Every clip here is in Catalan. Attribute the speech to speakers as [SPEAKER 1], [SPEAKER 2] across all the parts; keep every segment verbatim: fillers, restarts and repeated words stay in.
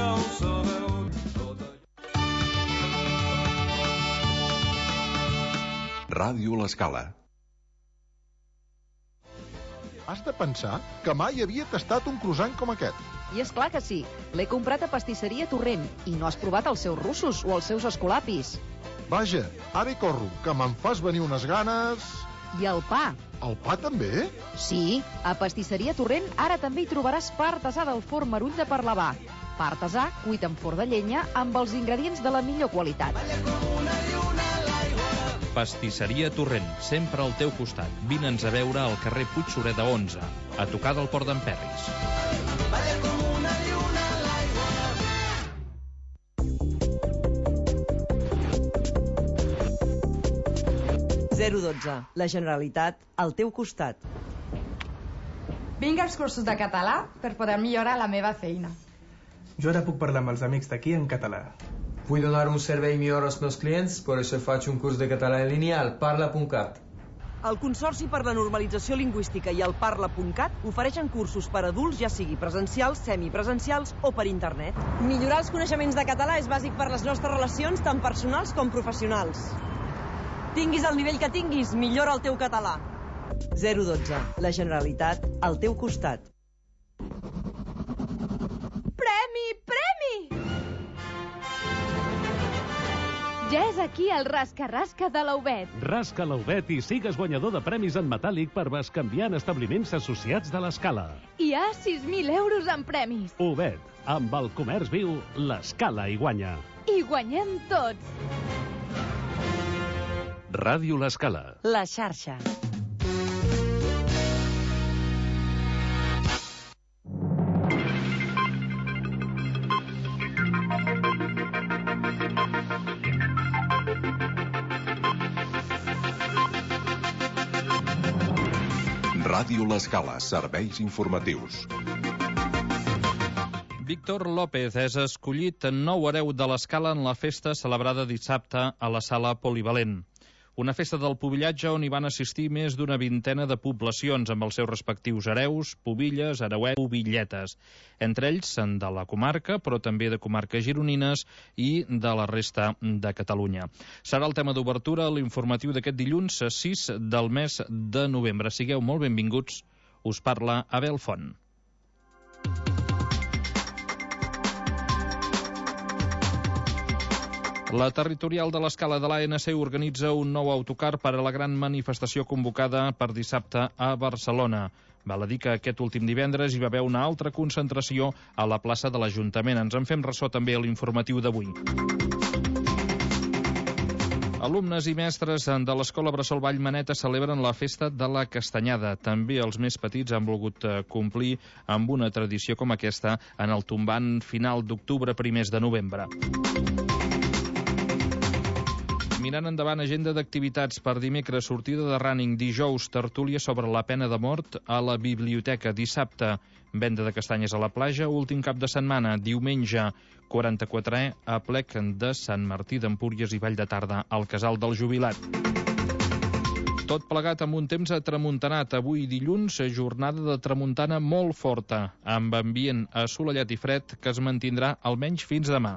[SPEAKER 1] ja ho sabeu.
[SPEAKER 2] Ràdio L'Escala.
[SPEAKER 3] Has de pensar que mai havia tastat un croissant com aquest.
[SPEAKER 4] I és clar que sí. L'he comprat a Pastisseria Torrent i no has provat els seus russos o els seus escolapis.
[SPEAKER 3] Vaja, ara hi corro, que me'n fas venir unes ganes...
[SPEAKER 4] I el pa.
[SPEAKER 3] El pa també?
[SPEAKER 4] Sí, a Pastisseria Torrent ara també hi trobaràs pa artesà del forn Marull de Parlavà. Pa artesà cuit en forn de llenya amb els ingredients de la millor qualitat.
[SPEAKER 5] Pastisseria Torrent, sempre al teu costat. Vine'ns a veure al carrer Puigsureda onze, a tocar del Port d'en Perris.
[SPEAKER 6] zero dotze. La Generalitat al teu costat.
[SPEAKER 7] Vinc als cursos de català per poder millorar la meva feina.
[SPEAKER 8] Jo ara puc parlar amb els amics d'aquí en català.
[SPEAKER 9] Vull donar un servei millor als meus clients, per això faig un curs de català en línia al parla punt cat.
[SPEAKER 6] El Consorci per la Normalització Lingüística i el parla punt cat ofereixen cursos per adults, ja sigui presencials, semipresencials o per internet. Millorar els coneixements de català és bàsic per les nostres relacions, tant personals com professionals. Tinguis el nivell que tinguis, millora el teu català. zero dotze. La Generalitat al teu costat.
[SPEAKER 10] Premi! Premi! Ja és aquí el rasca-rasca de l'Aubet.
[SPEAKER 11] Rasca l'Aubet i sigues guanyador de premis en metàl·lic per bescanviar en establiments associats de l'Escala.
[SPEAKER 10] Hi ha sis mil euros en premis.
[SPEAKER 11] Aubet, amb el comerç viu, l'Escala hi guanya.
[SPEAKER 10] I guanyem tots.
[SPEAKER 11] Ràdio L'Escala.
[SPEAKER 6] La xarxa.
[SPEAKER 2] Ràdio L'Escala, serveis informatius.
[SPEAKER 5] Víctor López és escollit nou hereu de l'Escala en la festa celebrada dissabte a la Sala Polivalent. Una festa del pubillatge on hi van assistir més d'una vintena de poblacions amb els seus respectius hereus, pubilles, hereuets, pubilletes. Entre ells de la comarca, però també de comarques gironines i de la resta de Catalunya. Serà el tema d'obertura a l'informatiu d'aquest dilluns sis del mes de novembre. Sigueu molt benvinguts. Us parla Abel Font. La territorial de l'Escala de l'A N C organitza un nou autocar per a la gran manifestació convocada per dissabte a Barcelona. Val a dir que aquest últim divendres hi va haver una altra concentració a la plaça de l'Ajuntament. Ens en fem ressò també a l'informatiu d'avui. Alumnes i mestres de l'Escola Bressol Vallmaneta celebren la festa de la Castanyada. També els més petits han volgut complir amb una tradició com aquesta en el tombant final d'octubre, primers de novembre. Mirant endavant, agenda d'activitats per dimecres, sortida de running, dijous, tertúlia sobre la pena de mort a la biblioteca, dissabte, venda de castanyes a la platja, últim cap de setmana, diumenge, quaranta-quatrè aplec de Sant Martí d'Empúries i Vall de Tarda al Casal del Jubilat. Tot plegat amb un temps atramuntanat. Avui dilluns, jornada de tramuntana molt forta, amb ambient assolellat i fred que es mantindrà almenys fins demà.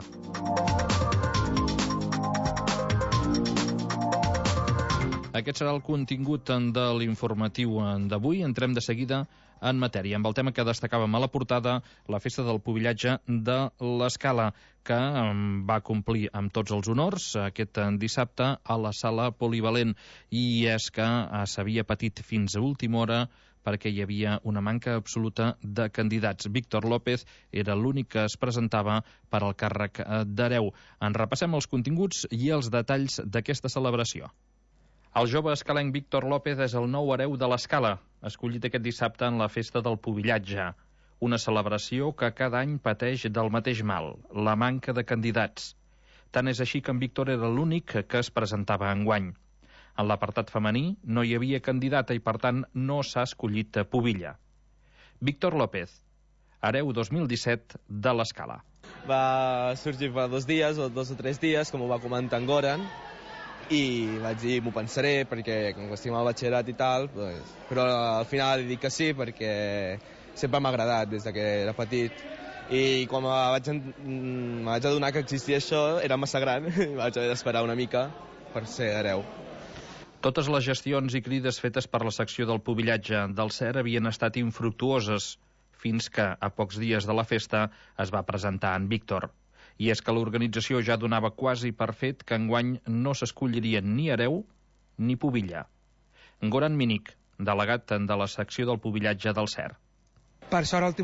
[SPEAKER 5] Aquest serà el contingut de l'informatiu d'avui. Entrem de seguida en matèria, amb el tema que destacàvem a la portada, la festa del pubillatge de l'Escala, que va complir amb tots els honors aquest dissabte a la Sala Polivalent. I és que s'havia patit fins a última hora perquè hi havia una manca absoluta de candidats. Víctor López era l'únic que es presentava per al càrrec d'hereu. En repassem els continguts i els detalls d'aquesta celebració. El jove escalenc Víctor López és el nou hereu de l'Escala, escollit aquest dissabte en la festa del pubillatge. Una celebració que cada any pateix del mateix mal, la manca de candidats. Tant és així que en Víctor era l'únic que es presentava enguany. En l'apartat femení no hi havia candidata i, per tant, no s'ha escollit pubilla. Víctor López, hereu dos mil disset de l'Escala.
[SPEAKER 12] Va sorgir fa dos dies o dos o tres dies, com ho va comentar en Goran, i vaig dir, m'ho pensaré, perquè com que estic al batxillerat i tal, doncs... però al final he dit que sí, perquè sempre m'ha agradat des que era petit, I quan me vaig, me vaig adonar que existia això, era massa gran, i vaig haver d'esperar una mica per ser hereu.
[SPEAKER 5] Totes les gestions i crides fetes per la secció del pubillatge del C E R havien estat infructuoses, fins que, a pocs dies de la festa, es va presentar en Víctor. I és que l'organització ja donava quasi per fet que enguany no s'escolliria ni hereu ni pubilla. Goran Minik, delegat de la secció del pubillatge del C E R.
[SPEAKER 1] Per sort, a l'últim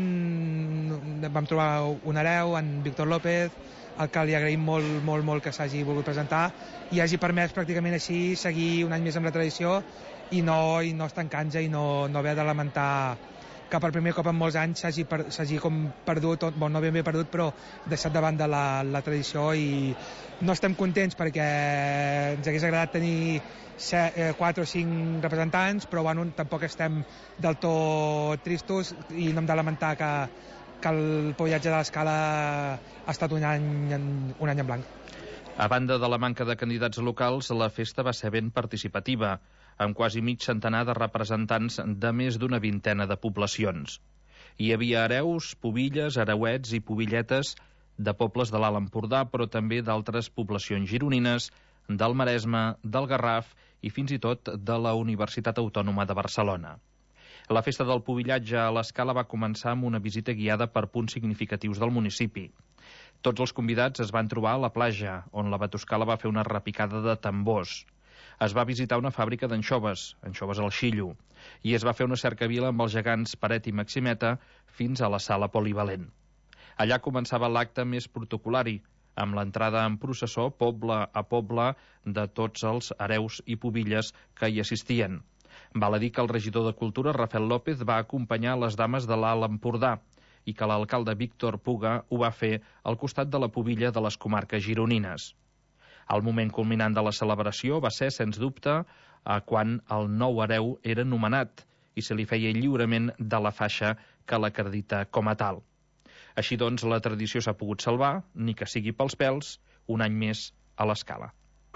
[SPEAKER 1] moment vam trobar un hereu, en Víctor López, al que li agraïm molt, molt, molt que s'hagi volgut presentar i hagi permès pràcticament així seguir un any més amb la tradició i no, i no estancar-nos i no, no haver de lamentar que per primer cop en molts anys s'hagi per, com perdut, bon, no ben bé perdut, però deixat davant de la, la tradició, i no estem contents perquè ens hagués agradat tenir quatre o cinc representants, però bueno, tampoc estem del tot tristos i no hem de lamentar que, que el pubillatge de l'Escala ha estat un any, en, un any en blanc.
[SPEAKER 5] A banda de la manca de candidats locals, la festa va ser ben participativa, amb quasi mig centenar de representants de més d'una vintena de poblacions. Hi havia hereus, pubilles, hereuets i pubilletes de pobles de l'Alt Empordà, però també d'altres poblacions gironines, del Maresme, del Garraf i fins i tot de la Universitat Autònoma de Barcelona. La festa del pubillatge a l'Escala va començar amb una visita guiada per punts significatius del municipi. Tots els convidats es van trobar a la platja, on la Batuscala va fer una repicada de tambors. Es va visitar una fàbrica d'anxoves, anxoves al Xillo, i es va fer una cercavila amb els gegants Paret i Maximeta fins a la sala polivalent. Allà començava l'acte més protocolari, amb l'entrada en processó poble a poble de tots els hereus i pubilles que hi assistien. Val a dir que el regidor de Cultura, Rafael López, va acompanyar les dames de l'Alt Empordà i que l'alcalde Víctor Puga ho va fer al costat de la pubilla de les comarques gironines. El moment culminant de la celebració va ser, sens dubte, quan el nou hereu era nomenat i se li feia lliurament de la faixa que l'acredita com a tal. Així doncs, la tradició s'ha pogut salvar, ni que sigui pels pèls, un any més a l'Escala.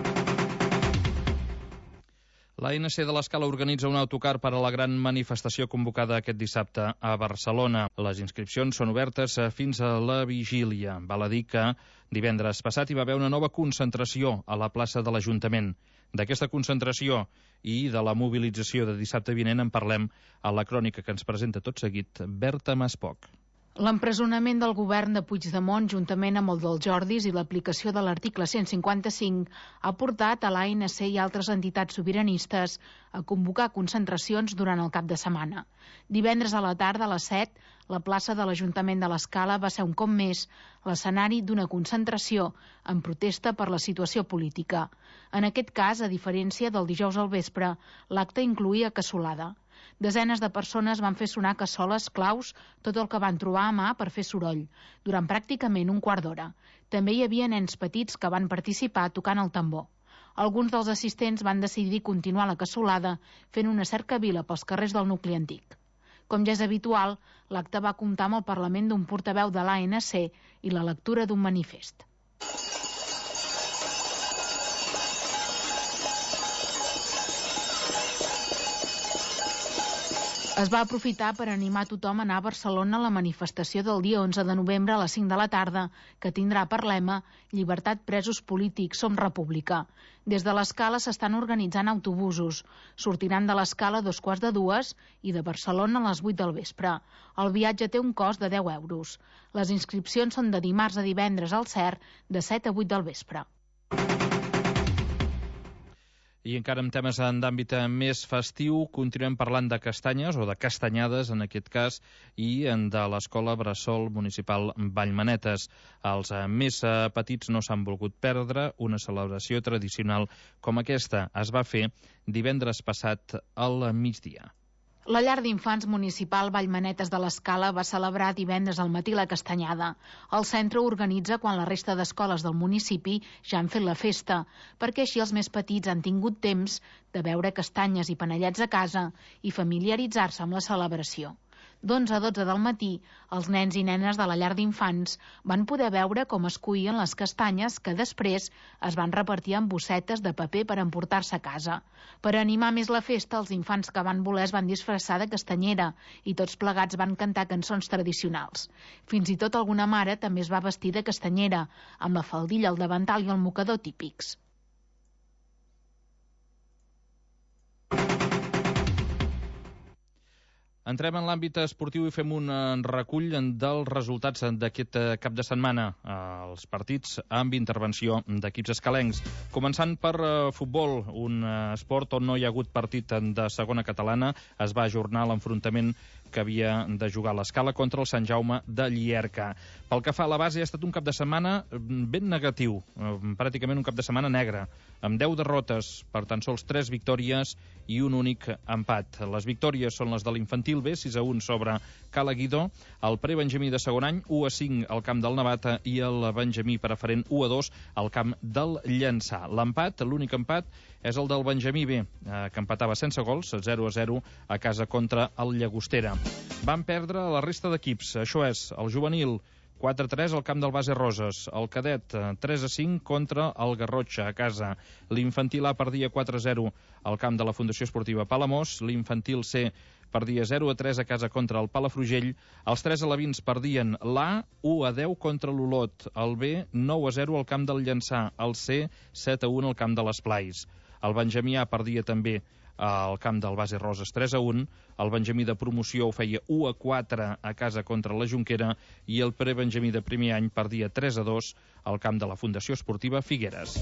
[SPEAKER 5] L'A N C de l'Escala organitza un autocar per a la gran manifestació convocada aquest dissabte a Barcelona. Les inscripcions són obertes fins a la vigília. Val a dir que divendres passat hi va haver una nova concentració a la plaça de l'Ajuntament. D'aquesta concentració i de la mobilització de dissabte vinent en parlem a la crònica que ens presenta tot seguit Berta Maspoc.
[SPEAKER 13] L'empresonament del govern de Puigdemont, juntament amb el del Jordis i l'aplicació de l'article cent cinquanta-cinc, ha portat a l'A N C i altres entitats sobiranistes a convocar concentracions durant el cap de setmana. Divendres a la tarda, a les set, la plaça de l'Ajuntament de l'Escala va ser un cop més l'escenari d'una concentració en protesta per la situació política. En aquest cas, a diferència del dijous al vespre, l'acte incloïa cassolada. Desenes de persones van fer sonar cassoles, claus, tot el que van trobar a mà per fer soroll, durant pràcticament un quart d'hora. També hi havia nens petits que van participar tocant el tambor. Alguns dels assistents van decidir continuar la cassolada fent una cercavila pels carrers del nucli antic. Com ja és habitual, l'acte va comptar amb el parlament d'un portaveu de l'A N C i la lectura d'un manifest. Es va aprofitar per animar tothom a anar a Barcelona a la manifestació del dia onze de novembre a les cinc de la tarda, que tindrà per lema Llibertat, presos polítics, som república. Des de l'Escala s'estan organitzant autobusos. Sortiran de l'Escala a dos quarts de dues i de Barcelona a les vuit del vespre. El viatge té un cost de deu euros. Les inscripcions són de dimarts a divendres al C E R de set a vuit del vespre.
[SPEAKER 5] I encara en temes d'àmbit més festiu, continuem parlant de castanyes, o de castanyades en aquest cas, i de l'Escola Bressol Municipal Vallmanetes. Els més petits no s'han volgut perdre una celebració tradicional com aquesta. Es va fer divendres passat al migdia.
[SPEAKER 13] La llar d'infants municipal Vallmanetes de l'Escala va celebrar divendres al matí la castanyada. El centre organitza quan la resta d'escoles del municipi ja han fet la festa, perquè així els més petits han tingut temps de veure castanyes i panellets a casa i familiaritzar-se amb la celebració. d'onze a dotze del matí, els nens i nenes de la llar d'infants van poder veure com es cuien les castanyes que després es van repartir en bossetes de paper per emportar-se a casa. Per animar més la festa, els infants que van voler es van disfressar de castanyera i tots plegats van cantar cançons tradicionals. Fins i tot alguna mare també es va vestir de castanyera, amb la faldilla, el davantal i el mocador típics.
[SPEAKER 5] Entrem en l'àmbit esportiu i fem un recull dels resultats d'aquest cap de setmana. Els partits amb intervenció d'equips escalencs. Començant per futbol, un esport on no hi ha hagut partit de segona catalana. Es va ajornar l'enfrontament que havia de jugar a l'Escala contra el Sant Jaume de Llierca. Pel que fa a la base, ha estat un cap de setmana ben negatiu, pràcticament un cap de setmana negre, amb deu derrotes per tan sols tres victòries i un únic empat. Les victòries són les de l'infantil B, sis a un sobre Cala Guidó, el prebenjamí de segon any, u a cinc al camp del Navata i el benjamí preferent u a dos al camp del Llançà. L'empat, l'únic empat, és el del Benjamí B, que empatava sense gols, zero a zero, a casa contra el Llagostera. Van perdre la resta d'equips, això és, el juvenil, quatre a tres al camp del Base Roses, el cadet tres a cinc contra el Garrotxa a casa, l'infantil A perdia quatre a zero al camp de la Fundació Esportiva Palamós, l'infantil C perdia zero a tres a casa contra el Palafrugell, els tres alevins perdien l'A u a deu contra l'Olot, el B nou a zero al camp del Llançà, el C set a un al camp de les Plais. El Benjamí A perdia també al camp del Base Roses tres a un, el Benjamí de promoció ho feia u a quatre a casa contra la Jonquera i el prebenjamí de primer any perdia tres a dos al camp de la Fundació Esportiva Figueres.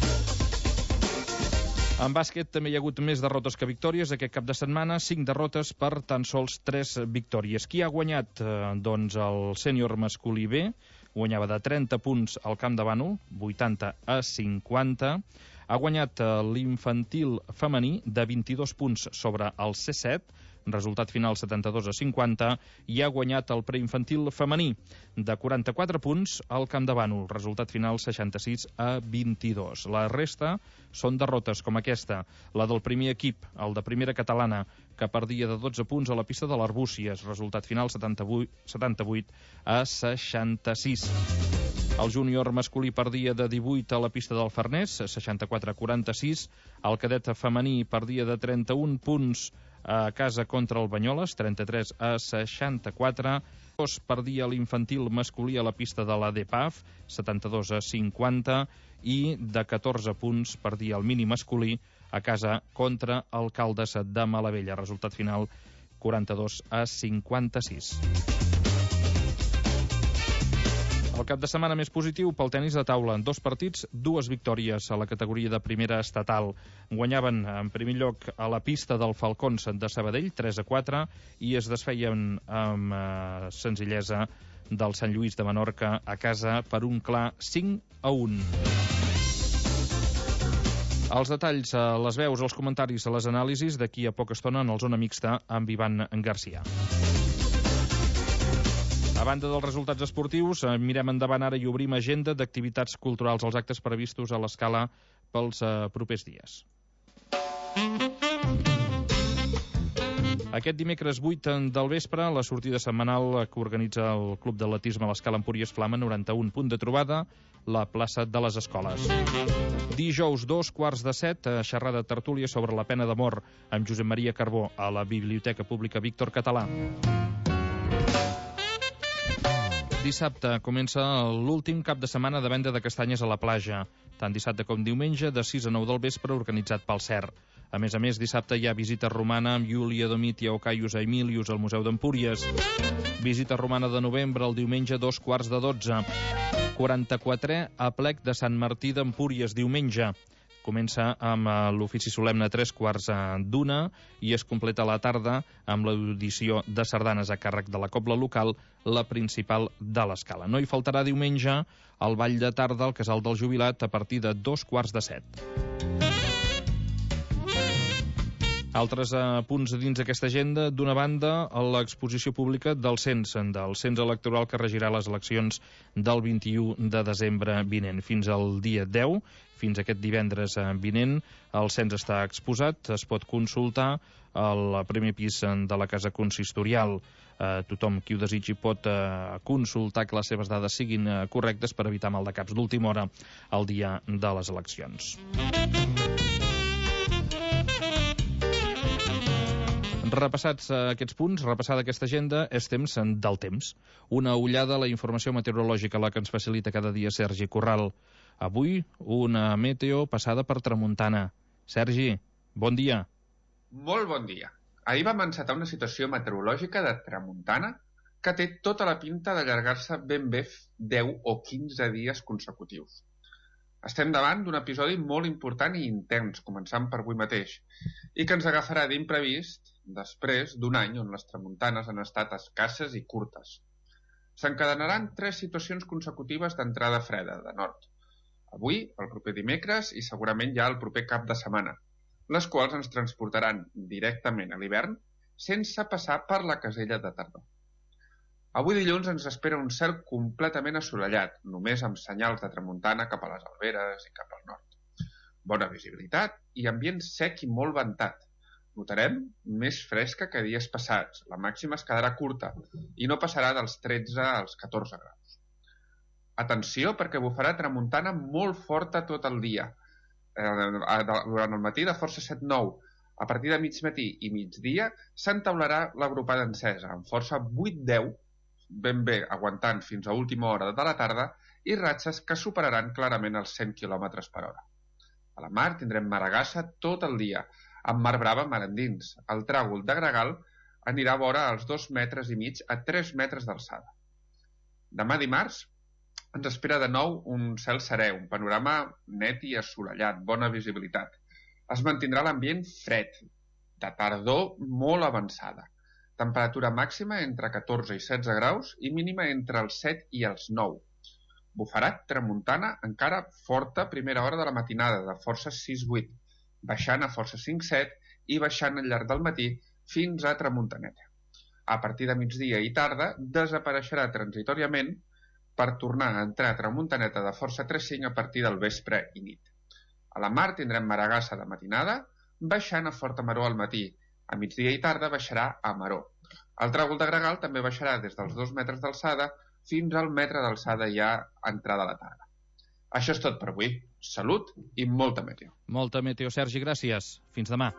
[SPEAKER 5] En bàsquet també hi ha hagut més derrotes que victòries aquest cap de setmana, cinc derrotes per tan sols tres victòries. Qui ha guanyat? Eh, doncs el sènior masculí B, guanyava de trenta punts al camp de Bànol, vuitanta a cinquanta. Ha guanyat l'infantil femení de vint-i-dos punts sobre el C set, resultat final setanta-dos a cinquanta, i ha guanyat el preinfantil femení de quaranta-quatre punts al camp de Bànol, resultat final seixanta-sis a vint-i-dos. La resta són derrotes com aquesta, la del primer equip, el de primera catalana, que perdia de dotze punts a la pista de l'Arbúcies, resultat final setanta-vuit a seixanta-sis. El júnior masculí perdia de divuit a la pista del Farners, seixanta-quatre a quaranta-sis. El cadet femení perdia de trenta-un punts a casa contra el Banyoles, trenta-tres a seixanta-quatre. Perdia l'infantil masculí a la pista de la D P A F, setanta-dos a cinquanta. I de catorze punts perdia el mini masculí a casa contra el Caldes de Malavella. Resultat final quaranta-dos a cinquanta-sis. El cap de setmana més positiu pel tenis de taula. Dos partits, dues victòries a la categoria de primera estatal. Guanyaven en primer lloc a la pista del Falcons de Sabadell, tres a quatre, i es desfeien amb eh, senzillesa del Sant Lluís de Menorca a casa per un clar cinc a un. Els detalls, les veus, els comentaris, les anàlisis d'aquí a poca estona en el Zona Mixta amb Ivan Garcia. A banda dels resultats esportius, mirem endavant ara i obrim agenda d'activitats culturals, els actes previstos a l'Escala pels eh, propers dies. Aquest dimecres vuit del vespre, la sortida setmanal que organitza el Club d'Atletisme a l'Escala Empúries Flama, noranta-un, punt de trobada, la plaça de les Escoles. Dijous, dos quarts de set, xerrada tertúlia sobre la pena de mort amb Josep Maria Carbó a la Biblioteca Pública Víctor Català. Dissabte comença l'últim cap de setmana de venda de castanyes a la platja, tant dissabte com diumenge, de sis a nou del vespre, organitzat pel C E R. A més a més, dissabte hi ha visita romana amb Iulia Domitia o Caius Aemilius al Museu d'Empúries. Visita romana de novembre, el diumenge, dos quarts de dotze. quaranta-quatrè aplec de Sant Martí d'Empúries, diumenge. Comença amb l'ofici solemne a tres quarts d'una i es completa la tarda amb l'audició de sardanes a càrrec de la cobla local, la principal de l'Escala. No hi faltarà diumenge el ball de tarda al Casal del Jubilat a partir de dos quarts de set. Altres eh, punts dins d'aquesta agenda, d'una banda, l'exposició pública del cens, del cens electoral que regirà les eleccions del vint-i-u de desembre vinent. Fins al dia deu, fins aquest divendres vinent, el cens està exposat, es pot consultar al primer pis de la Casa Consistorial. Eh, tothom qui ho desitgi pot eh, consultar que les seves dades siguin eh, correctes per evitar maldecaps d'última hora el dia de les eleccions. Repassats aquests punts, repassada aquesta agenda, és temps del temps. Una ullada a la informació meteorològica, la que ens facilita cada dia Sergi Corral. Avui, una meteo passada per tramuntana. Sergi, bon dia.
[SPEAKER 14] Molt bon dia. Ahir vam encetar una situació meteorològica de tramuntana que té tota la pinta d'allargar-se ben bé deu o quinze dies consecutius. Estem davant d'un episodi molt important i intens, començant per avui mateix, i que ens agafarà d'imprevist després d'un any on les tramuntanes han estat escasses i curtes. S'encadenaran tres situacions consecutives d'entrada freda, de nord. Avui, el proper dimecres i segurament ja el proper cap de setmana, les quals ens transportaran directament a l'hivern sense passar per la casella de tardor. Avui dilluns ens espera un cel completament assolellat, només amb senyals de tramuntana cap a les Alberes i cap al nord. Bona visibilitat i ambient sec i molt ventat. Notarem més fresca que dies passats, la màxima es quedarà curta i no passarà dels tretze als catorze graus. Atenció perquè bufarà tramuntana molt forta tot el dia. Eh, durant el matí de força set nou, a partir de mig matí i migdia s'entaularà l'agrupada encesa amb força vuit deu, ben bé aguantant fins a última hora de la tarda, i ratxes que superaran clarament els cent quilòmetres per hora. A la mar tindrem maragassa tot el dia, amb mar brava mar endins. El tràgol de gregal anirà vora als dos metres i mig a tres metres d'alçada. Demà dimarts ens espera de nou un cel serè, un panorama net i assolellat, bona visibilitat. Es mantindrà l'ambient fred, de tardor molt avançada. Temperatura màxima entre catorze i setze graus i mínima entre els set i els nou. Bufarà tramuntana encara forta a primera hora de la matinada, de força sis vuit, baixant a força cinc set i baixant al llarg del matí fins a tramuntaneta. A partir de migdia i tarda desapareixerà transitoriament per tornar a entrar a tramuntaneta de força tres cinc a partir del vespre i nit. A la mar tindrem maragassa de matinada, baixant a forta maror al matí. A migdia i tarda baixarà a maror. El tràgol de gregal també baixarà des dels dos metres d'alçada fins al metre d'alçada ja a entrada a la tarda. Això és tot per avui. Salut i molta meteo.
[SPEAKER 5] Molta meteo, Sergi, gràcies. Fins demà.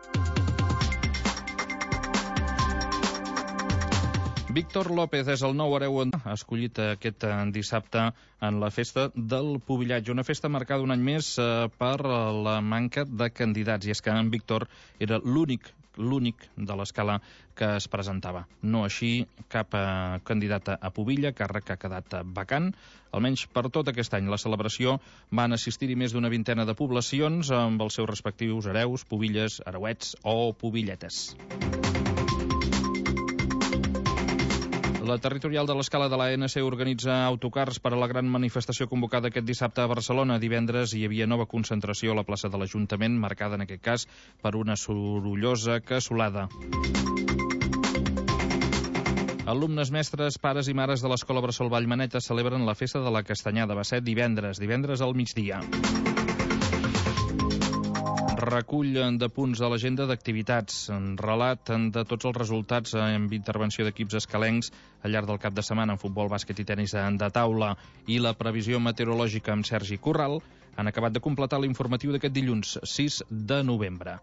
[SPEAKER 5] Víctor López és el nou hereu escollit aquest dissabte en la festa del Pubillatge, una festa marcada un any més per la manca de candidats, i és que en Víctor era l'únic l'únic de l'escala que es presentava. No així cap eh, candidat a Pubilla, càrrec que ha quedat vacant. Almenys per tot aquest any la celebració van assistir-hi més d'una vintena de poblacions amb els seus respectius hereus, pubilles, hereuets o pubilletes. La territorial de l'escala de l'A N C organitza autocars per a la gran manifestació convocada aquest dissabte a Barcelona. Divendres hi havia nova concentració a la plaça de l'Ajuntament, marcada en aquest cas per una sorollosa cassolada. Alumnes, mestres, pares i mares de l'Escola Bressol Vallmaneta celebren la festa de la Castanyada. Va ser divendres, divendres al migdia. Recull de punts de l'agenda d'activitats, relat de tots els resultats amb intervenció d'equips escalencs al llarg del cap de setmana en futbol, bàsquet i tenis de taula, i la previsió meteorològica amb Sergi Corral han acabat de completar l'informatiu d'aquest dilluns sis de novembre.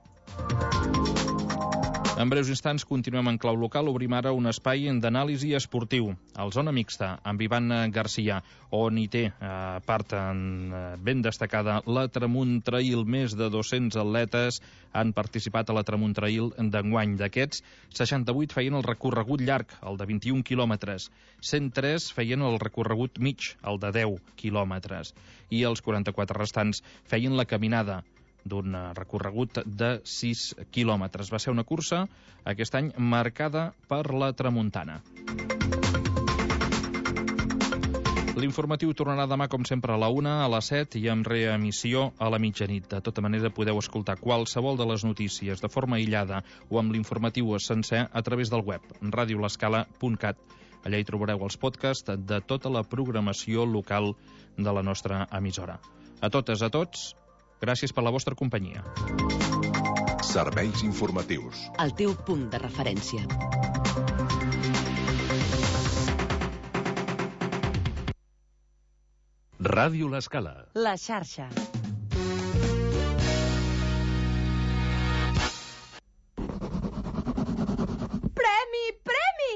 [SPEAKER 5] En breus instants continuem en clau local. Obrim ara un espai d'anàlisi esportiu, al Zona Mixta, amb Ivan Garcia, on hi té eh, part en, eh, ben destacada la Tramuntrail. Més de dos-cents atletes han participat a la Tramuntrail d'enguany. D'aquests, seixanta-vuit feien el recorregut llarg, el de vint-i-un quilòmetres. cent tres feien el recorregut mig, el de deu quilòmetres. I els quaranta-quatre restants feien la caminada, d'un recorregut de sis quilòmetres. Va ser una cursa aquest any marcada per la tramuntana. L'informatiu tornarà demà, com sempre, a la una, a les set i amb reemissió a la mitjanit. De tota manera, podeu escoltar qualsevol de les notícies de forma aïllada o amb l'informatiu sencer a través del web radio l'escala punt cat. Allà hi trobareu els podcasts de tota la programació local de la nostra emissora. A totes, a tots, gràcies per la vostra companyia.
[SPEAKER 2] Serveis informatius.
[SPEAKER 15] El teu punt de referència.
[SPEAKER 11] Ràdio L'Escala.
[SPEAKER 6] La xarxa.
[SPEAKER 10] Premi, premi!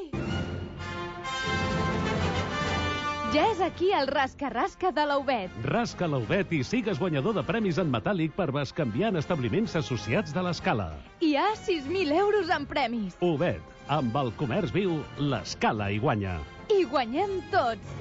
[SPEAKER 10] Ja és aquí el rasca-rasca de l'Obet.
[SPEAKER 11] Rasca l'Obet i sigues guanyador de premis en metàl·lic per bescanviar en establiments associats de l'Escala.
[SPEAKER 10] Hi ha sis mil euros en premis.
[SPEAKER 11] Obet, amb el comerç viu, l'Escala hi guanya.
[SPEAKER 10] I guanyem tots.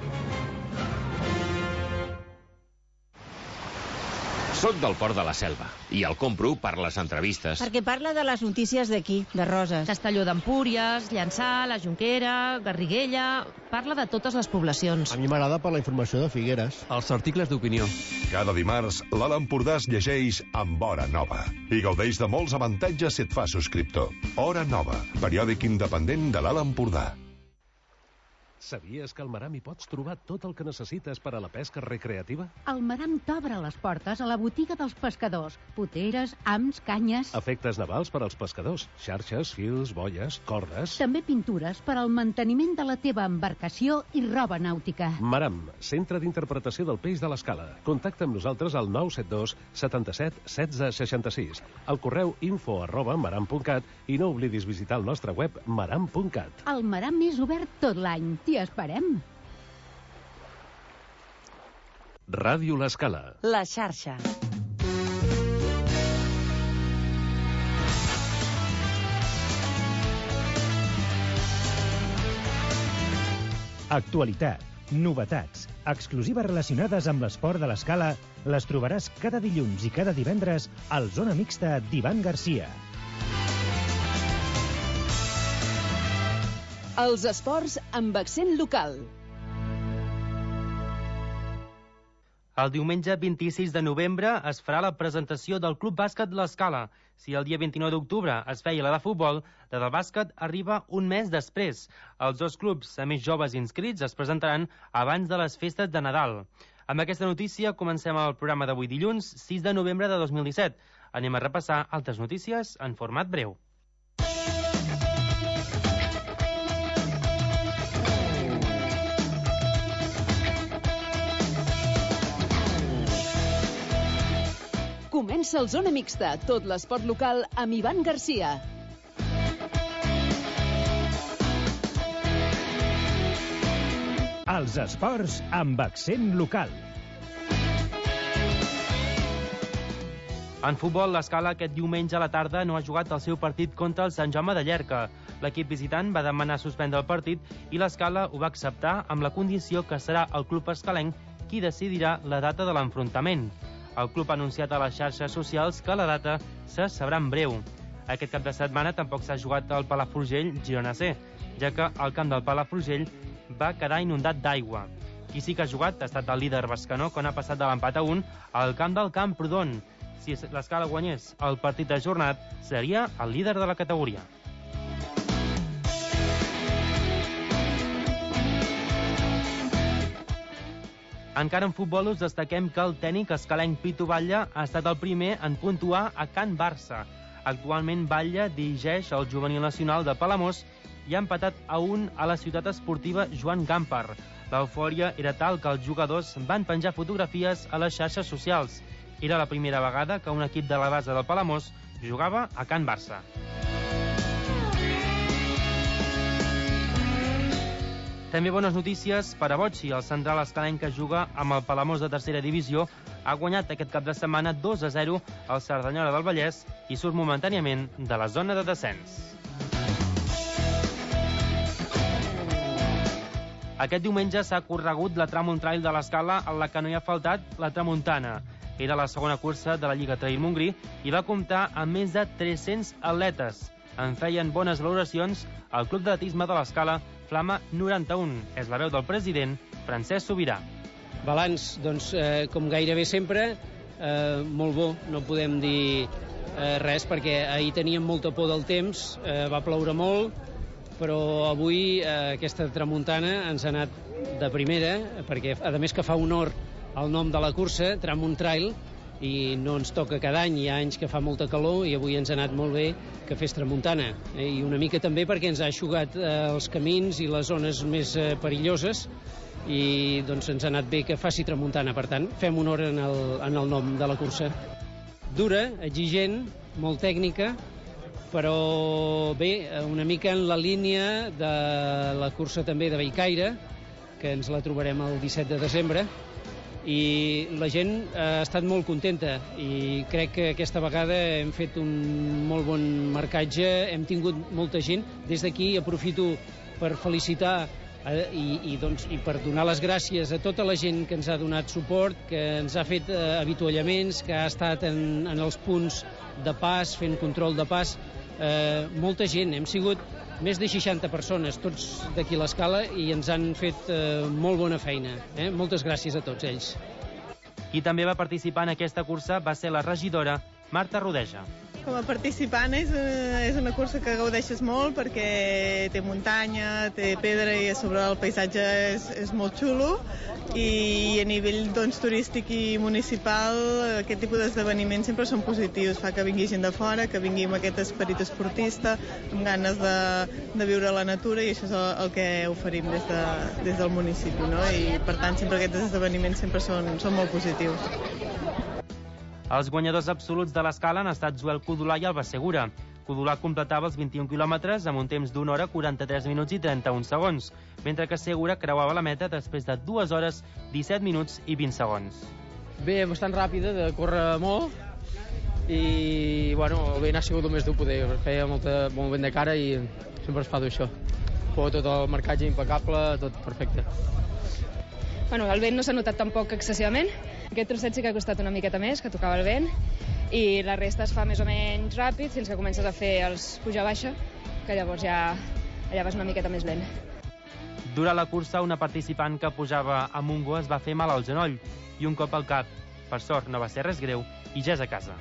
[SPEAKER 16] Soc del Port de la Selva i el compro per les entrevistes.
[SPEAKER 17] Perquè parla de les notícies d'aquí, de Roses.
[SPEAKER 18] Castelló d'Empúries, Llançà, la Jonquera, Garriguella... Parla de totes les poblacions.
[SPEAKER 19] A mi m'agrada per la informació de Figueres.
[SPEAKER 20] Els articles d'opinió.
[SPEAKER 2] Cada dimarts, l'Alt Empordà es llegeix amb Hora Nova i gaudeix de molts avantatges si et fa subscriptor. Hora Nova, periòdic independent de l'Alt Empordà.
[SPEAKER 11] Sabies que al Maram hi pots trobar tot el que necessites per a la pesca recreativa?
[SPEAKER 21] El Maram t'obre les portes a la botiga dels pescadors. Poteres, hams, canyes...
[SPEAKER 11] Efectes navals per als pescadors. Xarxes, fils, boies, cordes...
[SPEAKER 21] També pintures per al manteniment de la teva embarcació i roba nàutica.
[SPEAKER 11] Maram, centre d'interpretació del peix de l'Escala. Contacta amb nosaltres al nou set dos setanta-set setze seixanta-sis. Al correu info arroba maram punt cat i no oblidis visitar el nostre web maram punt cat.
[SPEAKER 21] El Maram és obert tot l'any. T'hi esperem.
[SPEAKER 11] Ràdio L'Escala.
[SPEAKER 6] La xarxa.
[SPEAKER 22] Actualitat, novetats, exclusives relacionades amb l'esport de l'Escala les trobaràs cada dilluns i cada divendres al Zona Mixta d'Ivan Garcia.
[SPEAKER 15] Els esports amb accent local.
[SPEAKER 23] El diumenge vint-i-sis de novembre es farà la presentació del Club Bàsquet L'Escala. Si el dia vint-i-nou d'octubre es feia la de futbol, la del bàsquet arriba un mes després. Els dos clubs més joves inscrits es presentaran abans de les festes de Nadal. Amb aquesta notícia comencem el programa d'avui dilluns, sis de novembre de dos mil disset. Anem a repassar altres notícies en format breu.
[SPEAKER 15] Comença el Zona Mixta, tot l'esport local amb Ivan Garcia.
[SPEAKER 22] Els esports amb accent local.
[SPEAKER 23] En futbol, l'Escala aquest diumenge a la tarda no ha jugat el seu partit contra el Sant Jaume de Llierca. L'equip visitant va demanar suspendre el partit i l'Escala ho va acceptar amb la condició que serà el club escalenc qui decidirà la data de l'enfrontament. El club ha anunciat a les xarxes socials que la data se sabrà en breu. Aquest cap de setmana tampoc s'ha jugat al Palafrugell Girona C, ja que el camp del Palafrugell va quedar inundat d'aigua. Qui sí que ha jugat ha estat el líder Bescanó, quan ha passat de l'empat a un al camp del Camprodon. Si l'Escala guanyés el partit ajornat, seria el líder de la categoria. Encara en futbol us destaquem que el tècnic escalenc Pitu Batlle ha estat el primer en puntuar a Can Barça. Actualment Batlle dirigeix el juvenil nacional de Palamós i ha empatat a un a la ciutat esportiva Joan Gampar. L'eufòria era tal que els jugadors van penjar fotografies a les xarxes socials. Era la primera vegada que un equip de la base del Palamós jugava a Can Barça. També bones notícies per a Bocci. El central escalenc que juga amb el Palamós de tercera divisió ha guanyat aquest cap de setmana dos a zero al Cerdanyola del Vallès i surt momentàniament de la zona de descens. Aquest diumenge s'ha corregut la Tramont Trail de l'Escala, en la que no hi ha faltat la Tramuntana. Era la segona cursa de la Lliga Trail Montgrí i va comptar amb més de tres-cents atletes. En feien bones valoracions el Club d'Atletisme de l'Escala, Flama noranta-un. És la veu del president, Francesc Sobirà.
[SPEAKER 3] Balanç, doncs, eh, com gairebé sempre, eh, molt bo, no podem dir eh, res, perquè ahir teníem molta por del temps, eh, va ploure molt, però avui eh, aquesta tramuntana ens ha anat de primera, perquè a més que fa honor al nom de la cursa, Tramunt Trail, i no ens toca cada any, hi ha anys que fa molta calor i avui ens ha anat molt bé que fes tramuntana, eh? I una mica també perquè ens ha eixugat eh, els camins i les zones més eh, perilloses, i doncs ens ha anat bé que faci tramuntana, per tant fem honor en el, en el nom de la cursa. Dura, exigent, molt tècnica, però bé, una mica en la línia de la cursa també de Bellcaire, que ens la trobarem el disset de desembre, i la gent ha estat molt contenta i crec que aquesta vegada hem fet un molt bon marcatge, hem tingut molta gent. Des d'aquí aprofito per felicitar eh, i, i, doncs, i per donar les gràcies a tota la gent que ens ha donat suport, que ens ha fet eh, avituallaments, que ha estat en, en els punts de pas, fent control de pas. Eh, molta gent, hem sigut més de seixanta persones, tots d'aquí a l'Escala, i ens han fet eh, molt bona feina. Eh? Moltes gràcies a tots ells.
[SPEAKER 23] Qui també va participar en aquesta cursa va ser la regidora Marta Rodeja.
[SPEAKER 4] Com a participant és una, és una cursa que gaudeixes molt perquè té muntanya, té pedra i a sobre el paisatge és, és molt xulo, i a nivell doncs, turístic i municipal aquest tipus d'esdeveniments sempre són positius, fa que vingui gent de fora, que vingui amb aquest esperit esportista, amb ganes de, de viure la natura, i això és el, el que oferim des, de, des del municipi, no? I per tant sempre aquests esdeveniments sempre són, són molt positius.
[SPEAKER 23] Els guanyadors absoluts de l'Escala han estat Joel Codolà i Alba Segura. Codolà completava els vint-i-un quilòmetres amb un temps d'una hora, quaranta-tres minuts i trenta-un segons, mentre que Segura creuava la meta després de dues hores, disset minuts i vint segons.
[SPEAKER 20] Bé, bastant ràpida, de córrer molt, i bueno, bé, n'ha sigut el més dur poder, feia molta, molt ben de cara i sempre es fa d'això. Però tot el marcatge impecable, tot perfecte.
[SPEAKER 24] Bueno, el vent no s'ha notat tampoc excessivament. Aquest trosset sí que ha costat una miqueta més, que tocava el vent, i la resta es fa més o menys ràpid fins que comences a fer els puja-baixa, que llavors ja allà vas una miqueta més lent.
[SPEAKER 23] Durant la cursa, una participant que pujava a Mungo es va fer mal al genoll i un cop al cap. Per sort, no va ser res greu i ja és a casa.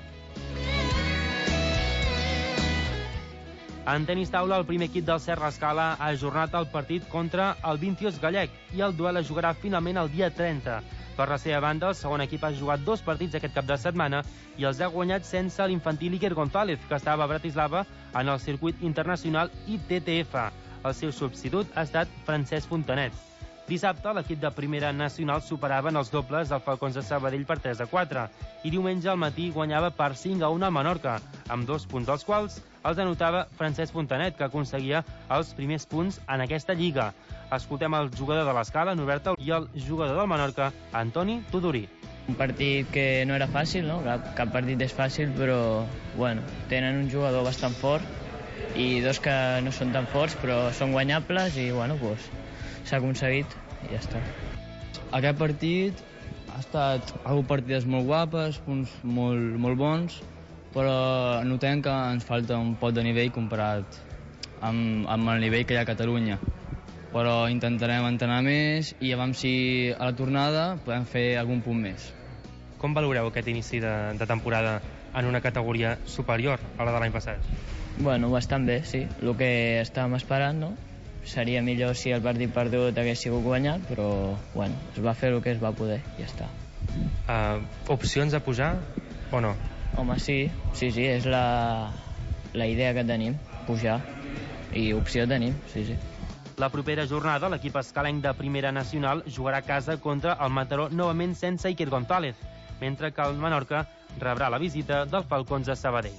[SPEAKER 23] En tenis taula, el primer equip del Serra Escala ha ajornat el partit contra el Vintiós Gallec i el duel es jugarà finalment el dia trenta. Per la seva banda, el segon equip ha jugat dos partits aquest cap de setmana i els ha guanyat sense l'infantil Iker González, que estava a Bratislava en el circuit internacional I T T F. El seu substitut ha estat Francesc Fontanet. Dissabte, l'equip de primera nacional superava en els dobles el Falcons de Sabadell per tres a quatre i diumenge al matí guanyava per cinc a un al Menorca, amb dos punts dels quals els anotava Francesc Fontanet, que aconseguia els primers punts en aquesta lliga. Escoltem el jugador de l'Escala, Norberto, i el jugador del Menorca, Antoni Tudorí.
[SPEAKER 25] Un partit que no era fàcil, no? Cap, cap partit és fàcil, però bueno, tenen un jugador bastant fort i dos que no són tan forts, però són guanyables i bueno, pues, s'ha aconseguit i ja està.
[SPEAKER 26] Aquest partit ha estat algun partides molt guapes, punts molt, molt bons, però notem que ens falta un poc de nivell comparat amb, amb el nivell que hi ha a Catalunya. Però intentarem entrenar més i a veure si a la tornada podem fer algun punt més.
[SPEAKER 23] Com valoreu aquest inici de, de temporada en una categoria superior a la de l'any passat?
[SPEAKER 25] Bueno, bastant bé, sí. El que estàvem esperant, no? Seria millor si el partit perdut hagués sigut guanyat, però bueno, es va fer el que es va poder, ja està.
[SPEAKER 23] Uh, opcions a pujar o no?
[SPEAKER 25] Home, sí, sí, sí, és la, la idea que tenim, pujar, i opció tenim, sí, sí.
[SPEAKER 23] La propera jornada, l'equip escalenc de Primera Nacional jugarà a casa contra el Mataró novament sense Iker González, mentre que el Menorca rebrà la visita dels Falcons de Sabadell.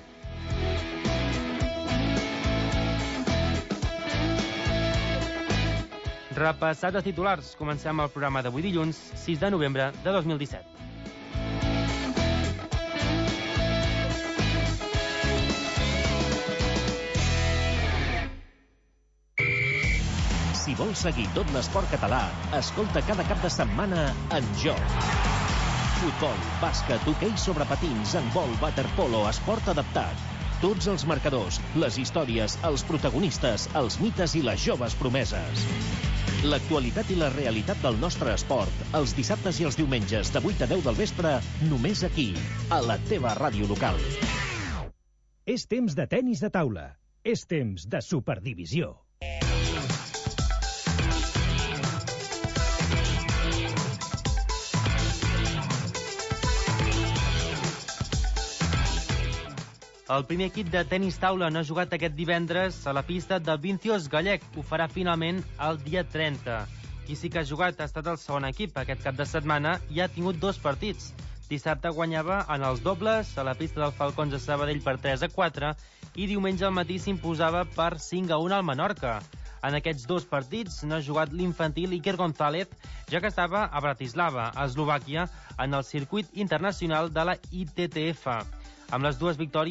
[SPEAKER 23] Repassats els titulars, comencem el programa d'avui dilluns, sis de novembre de dos mil disset.
[SPEAKER 22] Si vols seguir tot l'esport català, escolta cada cap de setmana En Joc. Futbol, bàsquet, hoquei sobre patins, handbol, waterpolo, esport adaptat. Tots els marcadors, les històries, els protagonistes, els mites i les joves promeses. L'actualitat i la realitat del nostre esport, els dissabtes i els diumenges de vuit a deu del vespre, només aquí, a la teva ràdio local.
[SPEAKER 1] És temps de tenis de taula. És temps de Superdivisió.
[SPEAKER 23] El primer equip de tenis taula no ha jugat aquest divendres a la pista del Vincios Gallec. Ho farà finalment el dia trenta. Qui sí que ha jugat ha estat el segon equip aquest cap de setmana i ha tingut dos partits. Dissabte guanyava en els dobles a la pista del Falcons de Sabadell per tres a quatre i diumenge al matí s'imposava per cinc a un al Menorca. En aquests dos partits no ha jugat l'infantil Iker González, ja que estava a Bratislava, a Eslovàquia, en el circuit internacional de la I T T F. Amb les dues victòries